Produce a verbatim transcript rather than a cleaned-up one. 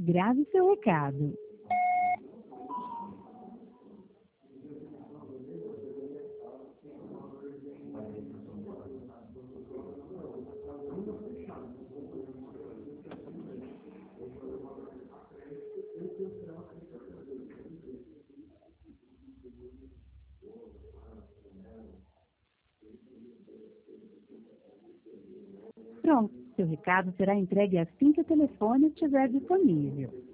Grave seu recado. Pronto, seu recado será entregue assim que o telefone estiver disponível.